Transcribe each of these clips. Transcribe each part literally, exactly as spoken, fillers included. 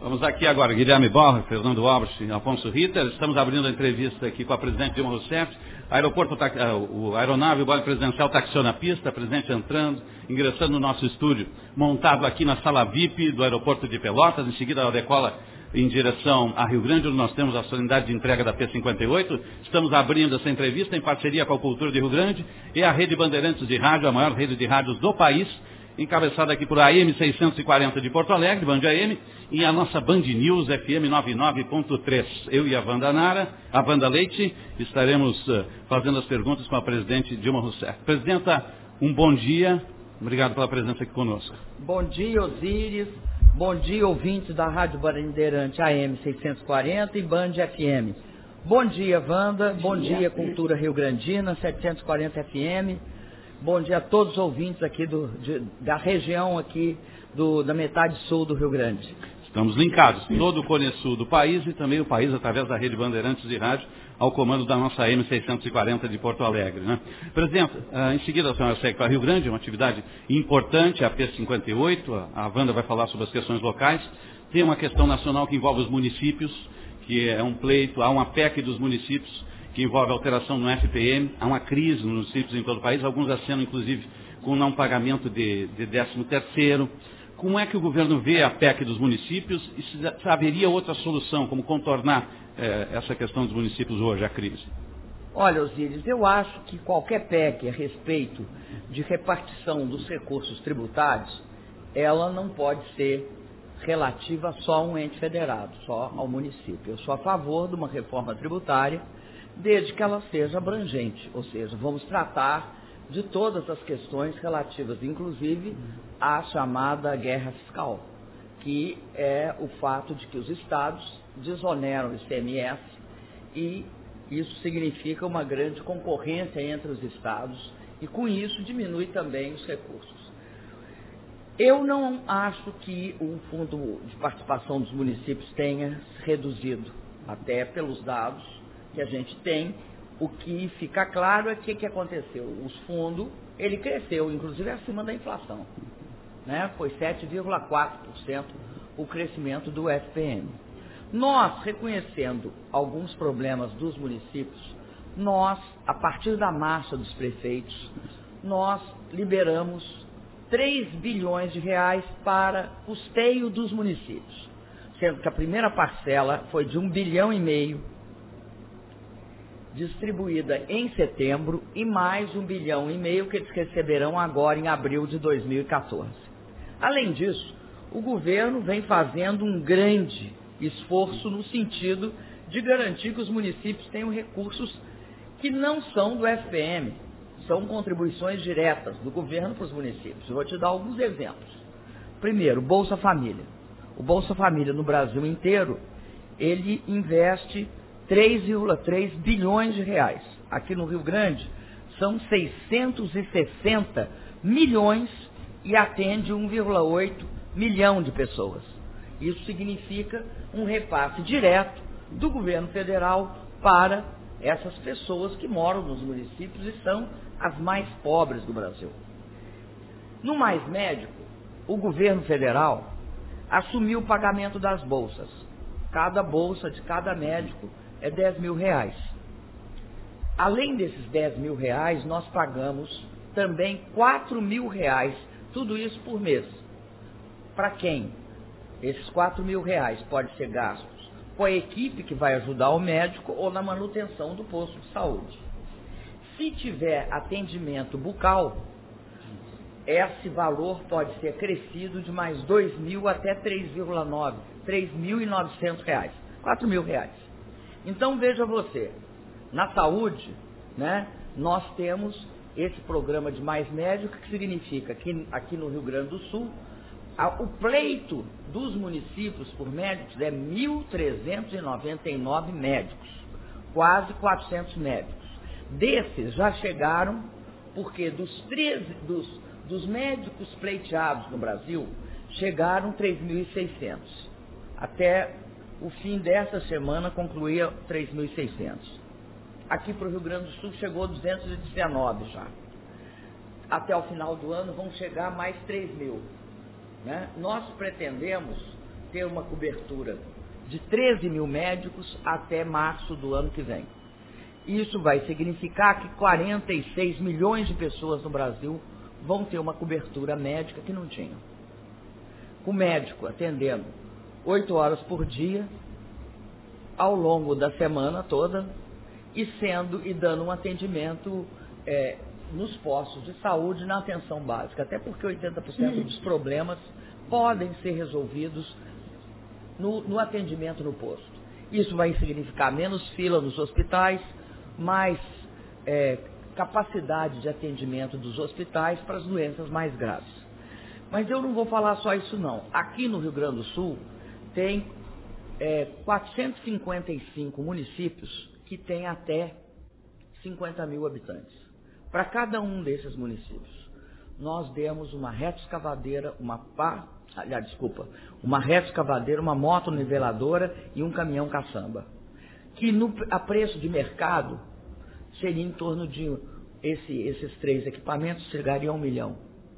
Vamos aqui agora, Guilherme Borra, Fernando Albrecht e Afonso Ritter. Estamos abrindo a entrevista aqui com a presidente Dilma Rousseff. Aeroporto, o aeronave, o vale presidencial taxiou na pista, a presidente entrando, ingressando no nosso estúdio, montado aqui na sala V I P do aeroporto de Pelotas. Em seguida ela decola em direção a Rio Grande, onde nós temos a solenidade de entrega da P cinquenta e oito. Estamos abrindo essa entrevista em parceria com a Cultura de Rio Grande e a Rede Bandeirantes de Rádio, a maior rede de rádios do país, encabeçada aqui por A M seiscentos e quarenta de Porto Alegre, Band A M, e a nossa Band News F M noventa e nove ponto três. Eu e a Wanda Nara, a Wanda Leite, estaremos uh, fazendo as perguntas com a presidente Dilma Rousseff. Presidenta, um bom dia. Obrigado pela presença aqui conosco. Bom dia, Osíris. Bom dia, ouvintes da Rádio Bandeirante A M seiscentos e quarenta e Band F M. Bom dia, Wanda. Bom dia, Cultura Rio Grandina, setecentos e quarenta F M. Bom dia a todos os ouvintes aqui do, de, da região aqui do, da metade sul do Rio Grande. Estamos linkados, todo o Cone Sul do país e também o país através da Rede Bandeirantes de Rádio, ao comando da nossa A M seiscentos e quarenta de Porto Alegre. Né? Presidente, uh, em seguida a senhora segue para Rio Grande, uma atividade importante, a P cinquenta e oito, a, a Wanda vai falar sobre as questões locais. Tem uma questão nacional que envolve os municípios, que é um pleito, há uma P E C dos municípios, que envolve alteração no F P M, há uma crise nos municípios em todo o país, alguns acenam inclusive com não pagamento de, de décimo terceiro. Como é que o governo vê a P E C dos municípios e se, se haveria outra solução, como contornar eh, essa questão dos municípios hoje, a crise? Olha, Osíris, eu acho que qualquer P E C a respeito de repartição dos recursos tributários, ela não pode ser relativa só a um ente federado, só ao município. Eu sou a favor de uma reforma tributária, desde que ela seja abrangente, ou seja, vamos tratar de todas as questões relativas, inclusive à chamada guerra fiscal, que é o fato de que os estados desoneram o I C M S e isso significa uma grande concorrência entre os estados e com isso diminui também os recursos. Eu não acho que o fundo de participação dos municípios tenha se reduzido, até pelos dados que a gente tem. O que fica claro é que o que aconteceu? O fundo, ele cresceu, inclusive acima da inflação. Né? Foi sete vírgula quatro por cento o crescimento do F P M. Nós, reconhecendo alguns problemas dos municípios, nós, a partir da marcha dos prefeitos, nós liberamos três bilhões de reais para custeio dos municípios, sendo que a primeira parcela foi de um bilhão e meio, distribuída em setembro, e mais um bilhão e meio que eles receberão agora em abril de dois mil e quatorze. Além disso, o governo vem fazendo um grande esforço no sentido de garantir que os municípios tenham recursos que não são do F P M, são contribuições diretas do governo para os municípios. Eu vou te dar alguns exemplos. Primeiro, Bolsa Família. O Bolsa Família no Brasil inteiro, ele investe três vírgula três bilhões de reais. Aqui no Rio Grande, são seiscentos e sessenta milhões e atende um vírgula oito milhão de pessoas. Isso significa um repasse direto do governo federal para essas pessoas que moram nos municípios e são as mais pobres do Brasil. No Mais Médico, o governo federal assumiu o pagamento das bolsas. Cada bolsa de cada médico é dez mil reais. Além desses dez mil reais, nós pagamos também quatro mil reais, tudo isso por mês. Para quem? Esses quatro mil reais podem ser gastos com a equipe que vai ajudar o médico ou na manutenção do posto de saúde. Se tiver atendimento bucal, esse valor pode ser crescido de mais dois mil até três vírgula nove, três mil e novecentos reais, quatro mil reais. Então veja você, na saúde, né, nós temos esse programa de Mais Médico, que significa que aqui no Rio Grande do Sul, a, o pleito dos municípios por médicos é mil trezentos e noventa e nove médicos, quase quatrocentos médicos. Desses já chegaram, porque dos, treze, dos, dos médicos pleiteados no Brasil, chegaram três mil e seiscentos. Até o fim dessa semana concluía três mil e seiscentos. Aqui para o Rio Grande do Sul chegou duzentos e dezenove já. Até o final do ano vão chegar mais três mil. Né? Nós pretendemos ter uma cobertura de treze mil médicos até março do ano que vem. Isso vai significar que quarenta e seis milhões de pessoas no Brasil vão ter uma cobertura médica que não tinham. O médico atendendo oito horas por dia, ao longo da semana toda, e sendo e dando um atendimento é, nos postos de saúde, na atenção básica, até porque oitenta por cento dos problemas podem ser resolvidos no, no atendimento no posto. Isso vai significar menos fila nos hospitais, mais é, capacidade de atendimento dos hospitais para as doenças mais graves. Mas eu não vou falar só isso não. Aqui no Rio Grande do Sul tem é, quatrocentos e cinquenta e cinco municípios que têm até cinquenta mil habitantes. Para cada um desses municípios, nós demos uma retroescavadeira, uma pá, aliás, desculpa, uma retroescavadeira, uma moto niveladora e um caminhão caçamba, que no, a preço de mercado seria em torno de esse, esses três equipamentos chegariam a um milhão.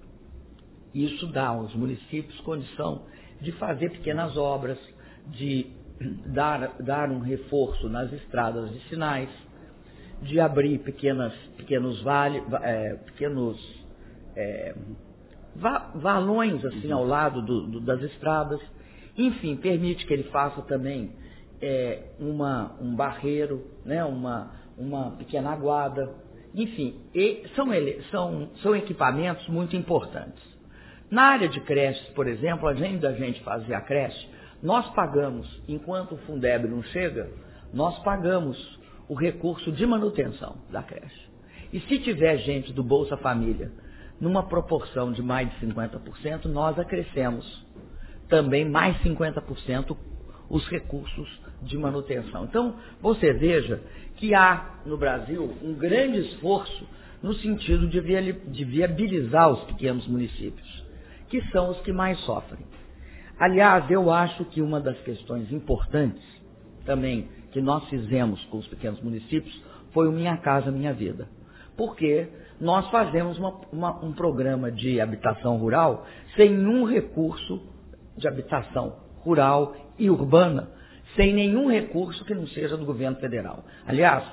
Isso dá aos municípios condição de fazer pequenas obras, de dar, dar um reforço nas estradas de sinais, de abrir pequenas, pequenos vale, é, pequenos é, va, valões assim ao lado do, do, das estradas. Enfim, permite que ele faça também é, uma, um barreiro, né, uma, uma pequena aguada. Enfim, e são, ele, são, são equipamentos muito importantes. Na área de creches, por exemplo, além da gente fazer a creche, nós pagamos, enquanto o Fundeb não chega, nós pagamos o recurso de manutenção da creche. E se tiver gente do Bolsa Família numa proporção de mais de cinquenta por cento, nós acrescemos também mais cinquenta por cento os recursos de manutenção. Então, você veja que há no Brasil um grande esforço no sentido de viabilizar os pequenos municípios, que são os que mais sofrem. Aliás, eu acho que uma das questões importantes também que nós fizemos com os pequenos municípios foi o Minha Casa Minha Vida. Porque nós fazemos uma, uma, um programa de habitação rural sem nenhum recurso de habitação rural e urbana, sem nenhum recurso que não seja do governo federal. Aliás,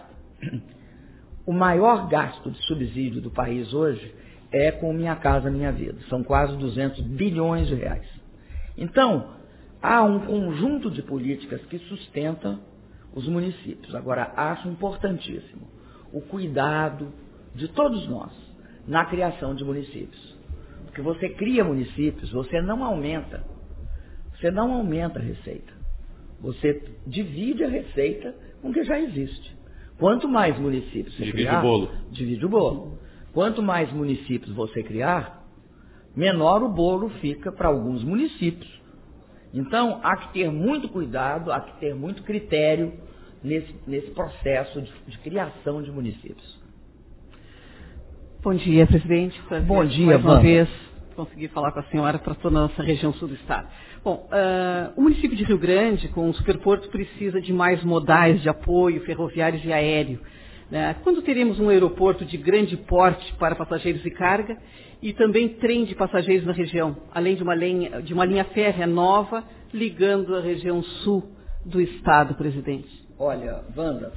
o maior gasto de subsídio do país hoje é com Minha Casa Minha Vida. São quase duzentos bilhões de reais. Então, há um conjunto de políticas que sustentam os municípios. Agora, acho importantíssimo o cuidado de todos nós na criação de municípios. Porque você cria municípios, você não aumenta, você não aumenta a receita. Você divide a receita com o que já existe. Quanto mais municípios você divide criar, o bolo. divide o bolo. Quanto mais municípios você criar, menor o bolo fica para alguns municípios. Então, há que ter muito cuidado, há que ter muito critério nesse, nesse processo de, de criação de municípios. Bom dia, presidente. Prazer, Bom dia, mais uma Wanda. vez conseguir falar com a senhora para toda a nossa região sul do estado. Bom, uh, o município de Rio Grande, com o superporto, precisa de mais modais de apoio ferroviários e aéreo. Né? Quando teremos um aeroporto de grande porte para passageiros e carga e também trem de passageiros na região, além de uma linha, de uma linha férrea nova ligando a região sul do estado, presidente? Olha, Wanda,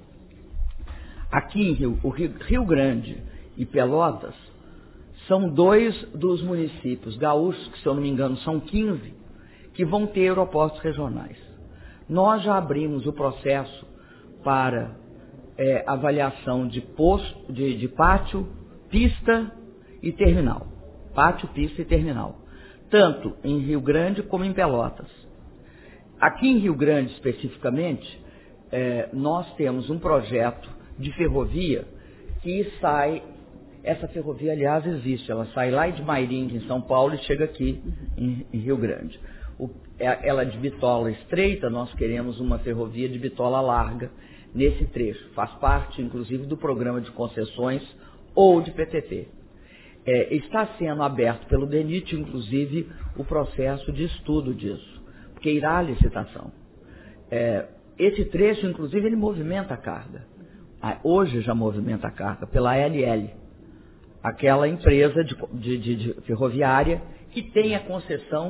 aqui em Rio, o Rio, Rio Grande e Pelotas são dois dos municípios gaúchos, que se eu não me engano são quinze, que vão ter aeroportos regionais. Nós já abrimos o processo para é, avaliação de, posto, de, de pátio, pista e terminal. Pátio, pista e terminal. Tanto em Rio Grande como em Pelotas. Aqui em Rio Grande, especificamente, é, nós temos um projeto de ferrovia que sai... Essa ferrovia, aliás, existe. Ela sai lá de Mairinga, em São Paulo, e chega aqui em, em Rio Grande. O, ela de bitola estreita, nós queremos uma ferrovia de bitola larga nesse trecho. Faz parte, inclusive, do programa de concessões ou de P T P. É, está sendo aberto pelo DENIT, inclusive, o processo de estudo disso, porque irá à licitação. É, esse trecho, inclusive, ele movimenta a carga. Hoje já movimenta a carga pela L L. Aquela empresa de, de, de, de ferroviária que tem a concessão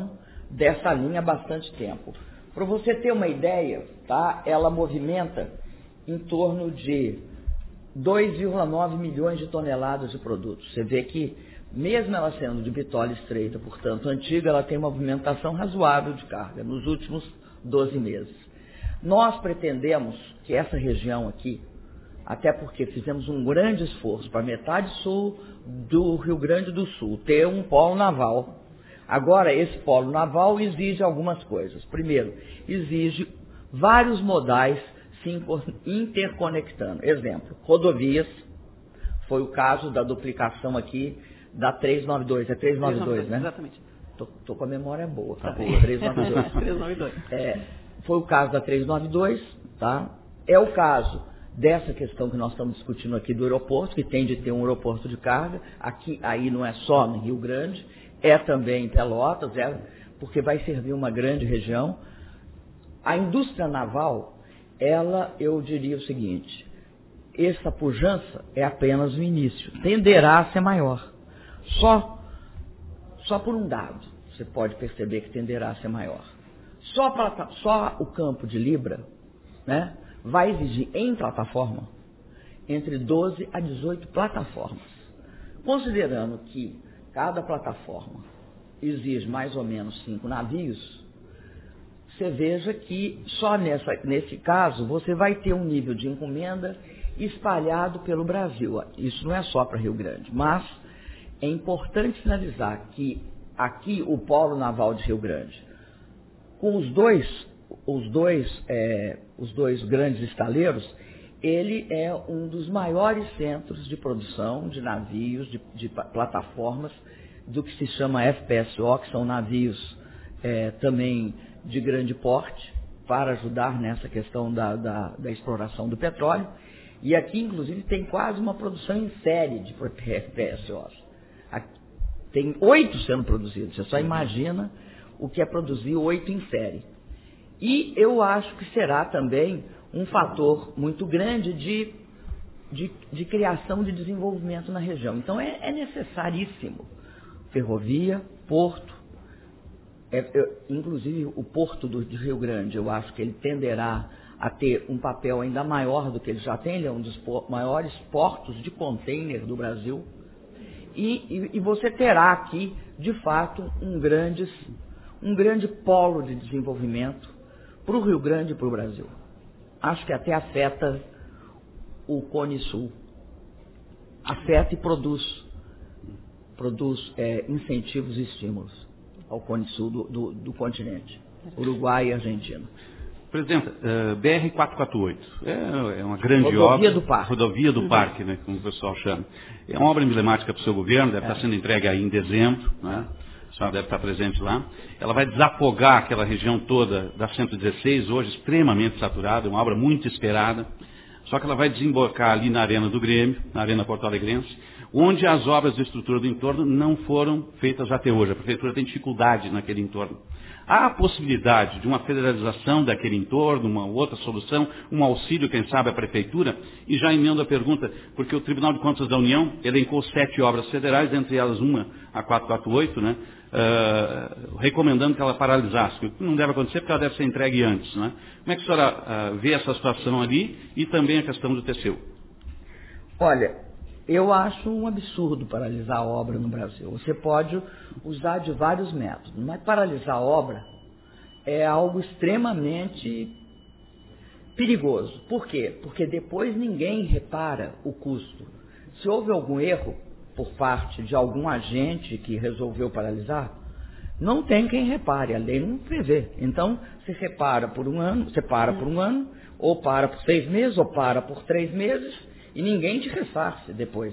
dessa linha há bastante tempo. Para você ter uma ideia, tá? Ela movimenta em torno de dois vírgula nove milhões de toneladas de produtos. Você vê que, mesmo ela sendo de bitola estreita, portanto antiga, ela tem uma movimentação razoável de carga nos últimos doze meses. Nós pretendemos que essa região aqui, até porque fizemos um grande esforço para a metade sul do Rio Grande do Sul, ter um polo naval. Agora, esse polo naval exige algumas coisas. Primeiro, exige vários modais se interconectando. Exemplo, rodovias, foi o caso da duplicação aqui da trezentos e noventa e dois, é trezentos e noventa e dois, né? Exatamente. Estou com a memória boa, tá boa, trezentos e noventa e dois. trezentos e noventa e dois. É, foi o caso da trezentos e noventa e dois, tá? É o caso dessa questão que nós estamos discutindo aqui do aeroporto, que tem de ter um aeroporto de carga, aqui, aí não é só no Rio Grande, é também em Pelotas, é, porque vai servir uma grande região. A indústria naval, ela, eu diria o seguinte, essa pujança é apenas o início, tenderá a ser maior. Só, só por um dado, você pode perceber que tenderá a ser maior. Só, plata, só o campo de Libra, né, vai exigir em plataforma entre doze a dezoito plataformas. Considerando que cada plataforma exige mais ou menos cinco navios, você veja que só nessa, nesse caso você vai ter um nível de encomenda espalhado pelo Brasil. Isso não é só para Rio Grande, mas é importante sinalizar que aqui o Polo Naval de Rio Grande, com os dois, os dois, é, os dois grandes estaleiros, ele é um dos maiores centros de produção de navios, de, de plataformas, do que se chama F P S O, que são navios é, também de grande porte, para ajudar nessa questão da, da, da exploração do petróleo. E aqui, inclusive, tem quase uma produção em série de F P S Os. Aqui, tem oito sendo produzidos. Você só imagina o que é produzir oito em série. E eu acho que será também um fator muito grande de, de, de criação de desenvolvimento na região. Então, é, é necessaríssimo ferrovia, porto, é, é, inclusive o porto do, de Rio Grande, eu acho que ele tenderá a ter um papel ainda maior do que ele já tem, ele é um dos por, maiores portos de container do Brasil, e, e, e você terá aqui, de fato, um grande, um grande polo de desenvolvimento para o Rio Grande e para o Brasil. Acho que até afeta o Cone Sul, afeta e produz, produz é, incentivos e estímulos ao Cone Sul do, do, do continente, Uruguai e Argentina. Presidenta, uh, B R quatrocentos e quarenta e oito é, é uma grande rodovia obra. Rodovia do Parque. Rodovia do Parque, né, como o pessoal chama. É uma obra emblemática para o seu governo, deve é. estar sendo entregue aí em dezembro, né? A senhora deve estar presente lá. Ela vai desafogar aquela região toda da cento e dezesseis, hoje extremamente saturada, é uma obra muito esperada. Só que ela vai desembocar ali na Arena do Grêmio, na Arena Porto Alegrense, onde as obras de estrutura do entorno não foram feitas até hoje. A prefeitura tem dificuldade naquele entorno. Há a possibilidade de uma federalização daquele entorno, uma outra solução, um auxílio, quem sabe, à prefeitura? E já emendo a pergunta, porque o Tribunal de Contas da União elencou sete obras federais, entre elas uma, a quatrocentos e quarenta e oito, né? Uh, recomendando que ela paralisasse, o que não deve acontecer porque ela deve ser entregue antes, né? Como é que a senhora uh, vê essa situação ali e também a questão do T C U? Olha, eu acho um absurdo paralisar a obra no Brasil. Você pode usar de vários métodos, mas paralisar a obra é algo extremamente perigoso. Por quê? Porque depois ninguém repara o custo. Se houve algum erro por parte de algum agente que resolveu paralisar, não tem quem repare, a lei não prevê. Então, você repara por um ano, você para por um ano, ou para por seis meses, ou para por três meses, e ninguém te ressarce depois.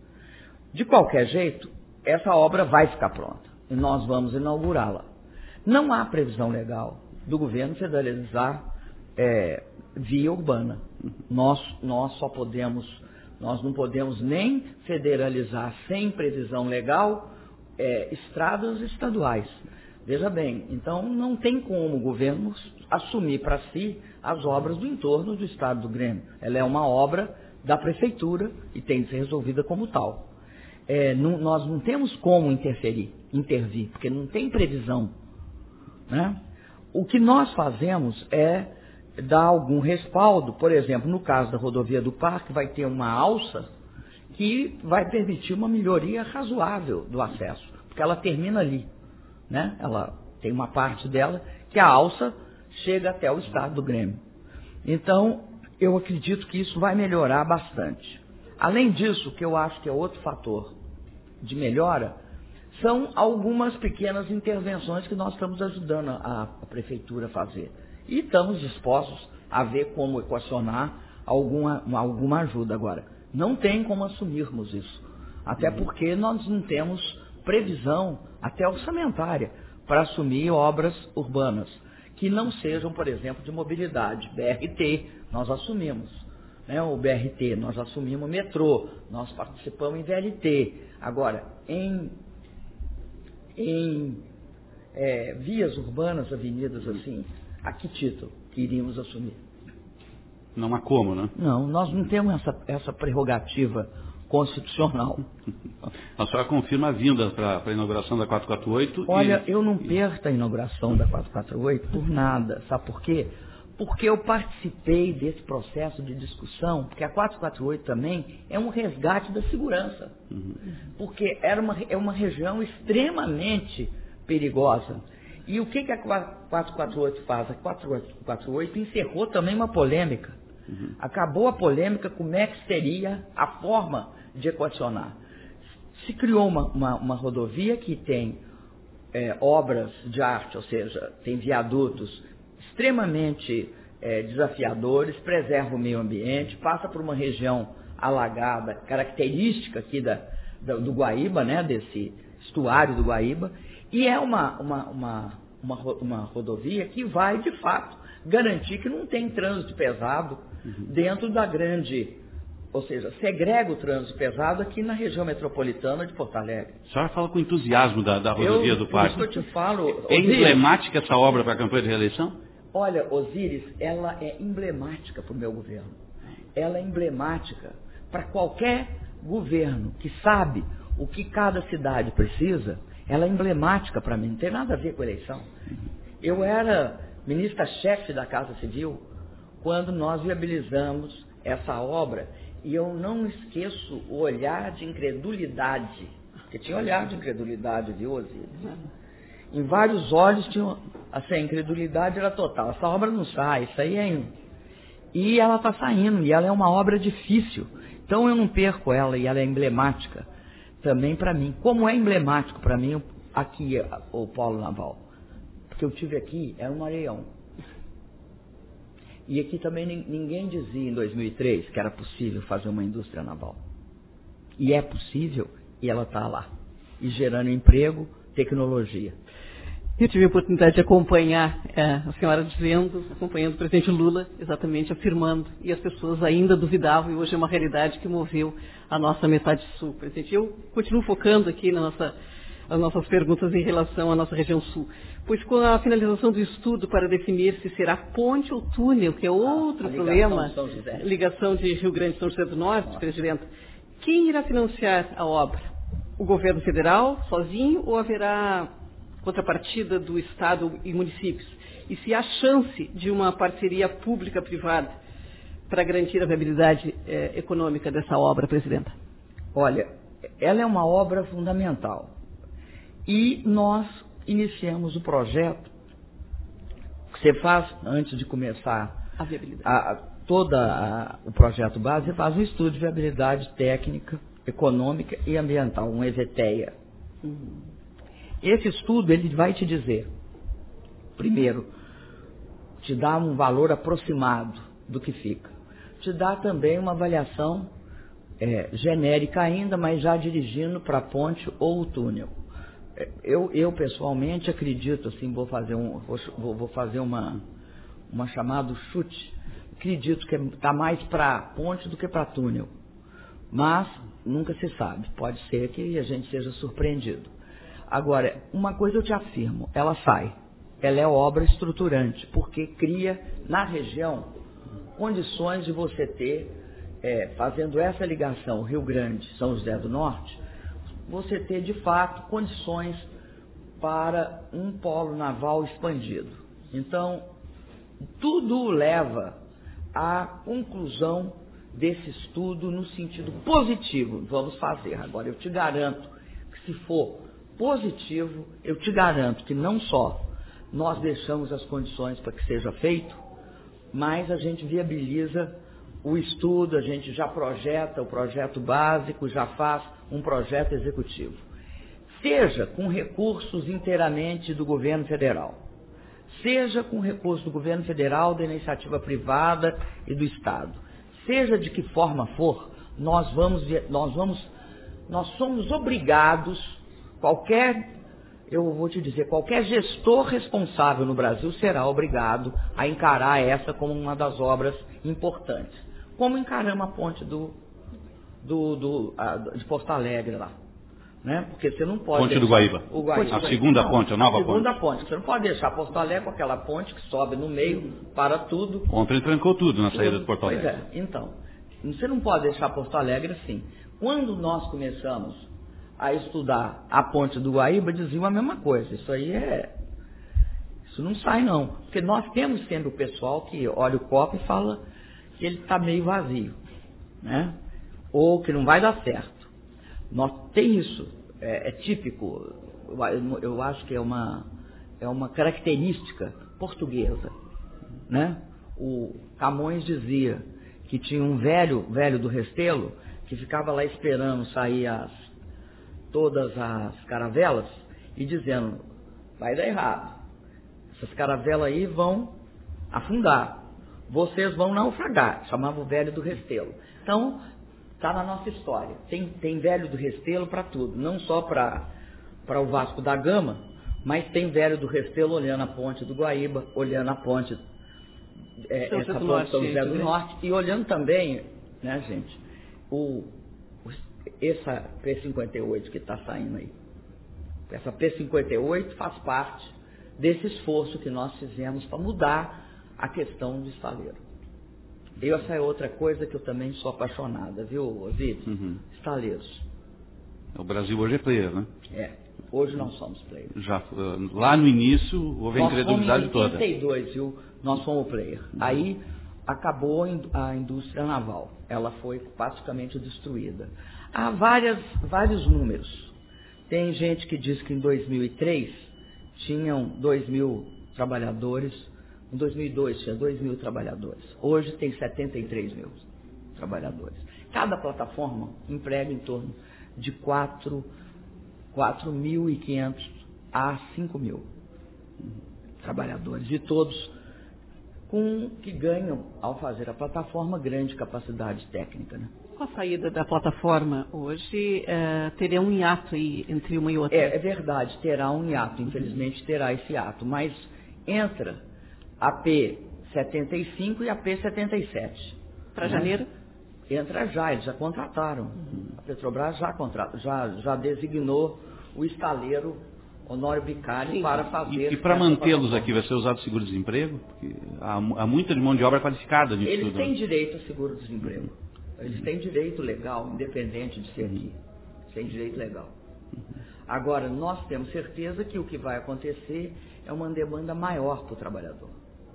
De qualquer jeito, essa obra vai ficar pronta, e nós vamos inaugurá-la. Não há previsão legal do governo federalizar é, via urbana. Nós, nós só podemos... Nós não podemos nem federalizar sem previsão legal é, estradas estaduais. Veja bem, então não tem como o governo assumir para si as obras do entorno do estado do Grêmio. Ela é uma obra da prefeitura e tem de ser resolvida como tal. É, não, nós não temos como interferir, intervir, porque não tem previsão né? O que nós fazemos é dar algum respaldo. Por exemplo, no caso da rodovia do Parque, vai ter uma alça que vai permitir uma melhoria razoável do acesso, porque ela termina ali, né? Ela tem uma parte dela que a alça chega até o estado do Grêmio. Então, eu acredito que isso vai melhorar bastante. Além disso, que eu acho que é outro fator de melhora, são algumas pequenas intervenções que nós estamos ajudando a, a prefeitura a fazer. E estamos dispostos a ver como equacionar alguma, alguma ajuda. Agora, não tem como assumirmos isso, até porque nós não temos previsão, até orçamentária, para assumir obras urbanas, que não sejam, por exemplo, de mobilidade. B R T, nós assumimos. Né? O B R T, nós assumimos o metrô, nós participamos em V L T. Agora, em, em é, vias urbanas, avenidas assim, a que título que iríamos assumir? Não há como, né? Não, nós não temos essa, essa prerrogativa constitucional. A senhora confirma a vinda para a inauguração da quatrocentos e quarenta e oito? Olha, e... eu não perco a inauguração da quatrocentos e quarenta e oito por nada. Sabe por quê? Porque eu participei desse processo de discussão, porque a quatrocentos e quarenta e oito também é um resgate da segurança. Uhum. Porque era uma, é uma região extremamente perigosa. E o que, que a quatrocentos e quarenta e oito faz? A quatrocentos e quarenta e oito encerrou também uma polêmica. Uhum. Acabou a polêmica como é que seria a forma de equacionar. Se criou uma, uma, uma rodovia que tem é, obras de arte, ou seja, tem viadutos extremamente é, desafiadores, preserva o meio ambiente, passa por uma região alagada, característica aqui da, da, do Guaíba, né, desse estuário do Guaíba, e é uma, uma, uma, uma, uma rodovia que vai, de fato, garantir que não tem trânsito pesado uhum. dentro da grande, ou seja, segrega o trânsito pesado aqui na região metropolitana de Porto Alegre. A senhora fala com entusiasmo da, da rodovia eu, do Parque. Isso que eu te falo. É Osíris, emblemática essa obra para a campanha de reeleição? Olha, Osíris, ela é emblemática para o meu governo. Ela é emblemática para qualquer governo que sabe o que cada cidade precisa. Ela é emblemática para mim, não tem nada a ver com a eleição. Eu era ministra-chefe da Casa Civil quando nós viabilizamos essa obra e eu não esqueço o olhar de incredulidade, porque tinha olhar de incredulidade, viu, Osíris? Em vários olhos tinha, assim, a incredulidade era total. Essa obra não sai, isso aí é... Em... E ela está saindo, e ela é uma obra difícil, então eu não perco ela, e ela é emblemática também para mim. Como é emblemático para mim aqui o Polo Naval? Porque eu tive aqui, era um areião. E aqui também ninguém dizia em dois mil e três que era possível fazer uma indústria naval. E é possível, e ela está lá. E gerando emprego, tecnologia. Eu tive a oportunidade de acompanhar é, a senhora dizendo, acompanhando o presidente Lula, exatamente afirmando, e as pessoas ainda duvidavam, e hoje é uma realidade que moveu a nossa metade sul. Presidente, eu continuo focando aqui na nossa, nas nossas perguntas em relação à nossa região sul, pois com a finalização do estudo para definir se será ponte ou túnel, que é outro a problema, ligação de, São José. ligação de Rio Grande e São José do Norte, Nossa. Presidente, quem irá financiar a obra? O governo federal, sozinho, ou haverá contrapartida do Estado e municípios? E se há chance de uma parceria pública-privada para garantir a viabilidade eh, econômica dessa obra, Presidenta? Olha, ela é uma obra fundamental. E nós iniciamos o projeto, que você faz, antes de começar a viabilidade. A, a, todo a, o projeto base, você faz um estudo de viabilidade técnica, econômica e ambiental, um EVTEA. Uhum. Esse estudo, ele vai te dizer, primeiro, te dá um valor aproximado do que fica. Te dá também uma avaliação é, genérica ainda, mas já dirigindo para a ponte ou o túnel. Eu, eu pessoalmente acredito, assim, vou fazer, um, vou, vou fazer uma, uma chamada chute, acredito que está mais para ponte do que para túnel. Mas nunca se sabe, pode ser que a gente seja surpreendido. Agora, uma coisa eu te afirmo, ela sai, ela é obra estruturante, porque cria na região condições de você ter, é, fazendo essa ligação Rio Grande, São José do Norte, você ter de fato condições para um polo naval expandido. Então, tudo leva à conclusão desse estudo no sentido positivo. Vamos fazer. Agora, eu te garanto que se for positivo, eu te garanto que não só nós deixamos as condições para que seja feito, mas a gente viabiliza o estudo, a gente já projeta o projeto básico, já faz um projeto executivo. Seja com recursos inteiramente do governo federal, seja com recursos do governo federal, da iniciativa privada e do Estado, seja de que forma for, nós vamos, nós vamos, nós somos obrigados, qualquer, eu vou te dizer, qualquer gestor responsável no Brasil será obrigado a encarar essa como uma das obras importantes. Como encaramos a ponte do, do, do, a, de Porto Alegre lá. Né? Porque você não pode... Ponte deixar, do Guaíba. O Guaíba. A segunda não, ponte, a nova a segunda ponte. ponte. Você não pode deixar Porto Alegre com aquela ponte que sobe no meio, para tudo. Ontem trancou tudo na saída de Porto Alegre. Pois é, então, você não pode deixar Porto Alegre assim. Quando nós começamos a estudar a ponte do Guaíba, diziam a mesma coisa. Isso aí é... Isso não sai, não. Porque nós temos sempre o pessoal que olha o copo e fala que ele está meio vazio, né? Ou que não vai dar certo. Nós tem isso, é, é típico, eu, eu acho que é uma, é uma característica portuguesa, né? O Camões dizia que tinha um velho, velho do Restelo, que ficava lá esperando sair as, todas as caravelas e dizendo, vai dar errado, essas caravelas aí vão afundar, vocês vão naufragar, chamava o velho do Restelo. Então, está na nossa história. Tem, tem velho do Restelo para tudo, não só para o Vasco da Gama, mas tem velho do Restelo olhando a ponte do Guaíba, olhando a ponte, é, São essa José do ponte Norte, São José do né? Norte, e olhando também, né, gente, o, o, essa P cinquenta e oito que está saindo aí. Essa P cinquenta e oito faz parte desse esforço que nós fizemos para mudar a questão do estaleiro. E essa é outra coisa que eu também sou apaixonada, viu, Osíris? Uhum. Estaleiros. O Brasil hoje é player, né? É, hoje nós somos player. Já, lá no início houve a incredulidade toda. Em oitenta e dois, viu, nós fomos player. Uhum. Aí acabou a indústria naval. Ela foi praticamente destruída. Há várias, vários números. Tem gente que diz que em dois mil e três tinham dois mil trabalhadores. Em dois mil e dois tinha dois mil trabalhadores. Hoje tem setenta e três mil trabalhadores. Cada plataforma emprega em torno de quatro mil e quinhentos a cinco mil trabalhadores. E todos com que ganham, ao fazer a plataforma, grande capacidade técnica. Né? Com a saída da plataforma hoje, uh, teria um hiato aí entre uma e outra? É, é verdade, terá um hiato. Infelizmente terá esse hiato. Mas entra a P setenta e cinco e a P setenta e sete. Para né? janeiro? Entra já, eles já contrataram. Uhum. A Petrobras já, contrata, já, já designou o estaleiro Honório Bicalho Sim. para fazer... E, e para mantê-los aqui, vai ser usado seguro-desemprego? Porque há, há muita mão de obra qualificada nisso Eles tudo. têm direito a seguro-desemprego. Uhum. Eles têm direito legal, independente de ser aqui. Eles têm direito legal. Uhum. Agora, nós temos certeza que o que vai acontecer é uma demanda maior para o trabalhador.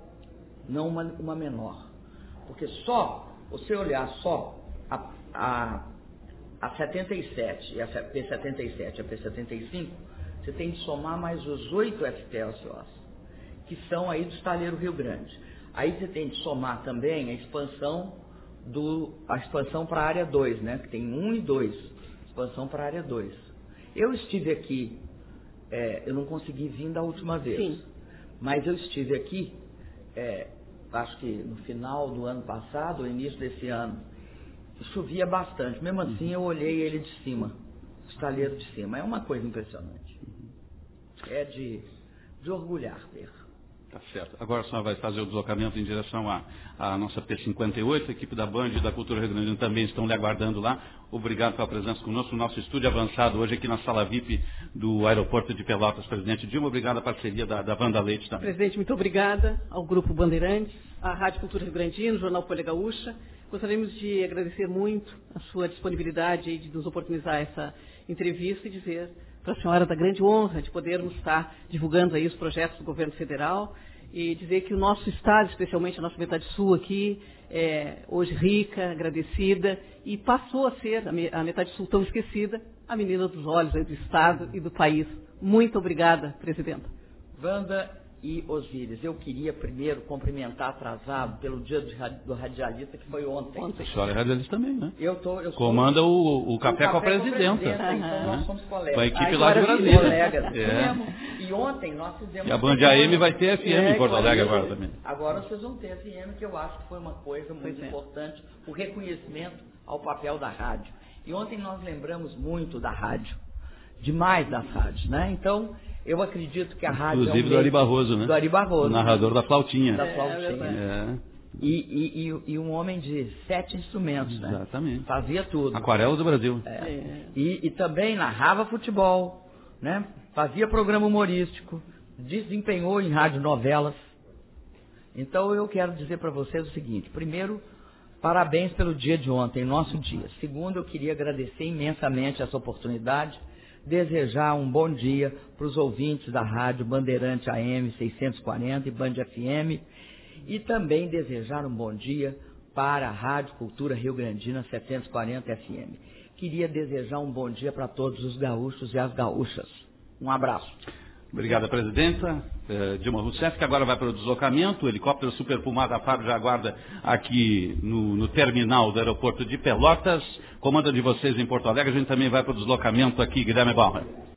Não uma, uma menor. Porque só, você olhar só a, a, a setenta e sete e a P setenta e sete e a P setenta e cinco, você tem que somar mais os oito F P L C Os, que são aí do estaleiro Rio Grande. Aí você tem que somar também a expansão, do, a expansão para a área dois, né? Que tem um e dois, expansão para a área dois. Eu estive aqui, é, eu não consegui vir da última vez, Sim. mas eu estive aqui, é, acho que no final do ano passado, ou início desse ano, chovia bastante. Mesmo assim, eu olhei ele de cima, o estaleiro de cima. É uma coisa impressionante. É de, de orgulhar ver. Tá certo. Agora a senhora vai fazer o deslocamento em direção à, à nossa P cinquenta e oito, a equipe da Band e da Cultura Rio Grande também estão lhe aguardando lá. Obrigado pela presença conosco no nosso estúdio avançado hoje aqui na sala V I P do aeroporto de Pelotas. Presidente Dilma, obrigado à parceria da, da Wanda Leite também. Presidente, muito obrigada ao Grupo Bandeirantes, à Rádio Cultura Rio Grandino, Jornal Folha Gaúcha. Gostaríamos de agradecer muito a sua disponibilidade de nos oportunizar essa entrevista e dizer para a senhora da grande honra de podermos estar divulgando aí os projetos do governo federal e dizer que o nosso estado, especialmente a nossa metade sul aqui, é hoje rica, agradecida e passou a ser, a metade sul tão esquecida, a menina dos olhos aí do estado e do país. Muito obrigada, presidenta. Wanda e Osíris, eu queria primeiro cumprimentar atrasado pelo dia do radialista, que foi ontem. ontem. A senhora é radialista também, né? Eu tô, eu Comanda sou, o, o café, o café com a presidenta. Com a presidenta, então uhum. nós somos colegas. Com a equipe Aí, lá de Brasília. Colegas. É. E ontem nós fizemos... E a Band A M vai ter F M é, em Porto Alegre agora também. Agora vocês vão ter F M, que eu acho que foi uma coisa muito pois importante, é. o reconhecimento ao papel da rádio. E ontem nós lembramos muito da rádio, demais das rádios, né? Então... Eu acredito que a rádio Inclusive é um do Ari Barroso, né? Do Ari Barroso. O narrador da flautinha. Da flautinha. É. E, e, e, e um homem de sete instrumentos, né? Exatamente. Fazia tudo. Aquarela do Brasil. É. É. E, e também narrava futebol, né? Fazia programa humorístico, desempenhou em radionovelas. Então eu quero dizer para vocês o seguinte: primeiro, parabéns pelo dia de ontem, nosso dia. Segundo, eu queria agradecer imensamente essa oportunidade, desejar um bom dia para os ouvintes da rádio Bandeirante A M seiscentos e quarenta e Band F M e também desejar um bom dia para a Rádio Cultura Rio Grandina setecentos e quarenta F M. Queria desejar um bom dia para todos os gaúchos e as gaúchas. Um abraço. Obrigada, presidenta. Eh, Dilma Rousseff, que agora vai para o deslocamento. O helicóptero Super Puma da Fábio já aguarda aqui no, no terminal do aeroporto de Pelotas. Comanda de vocês em Porto Alegre. A gente também vai para o deslocamento aqui, Guilherme Bauer.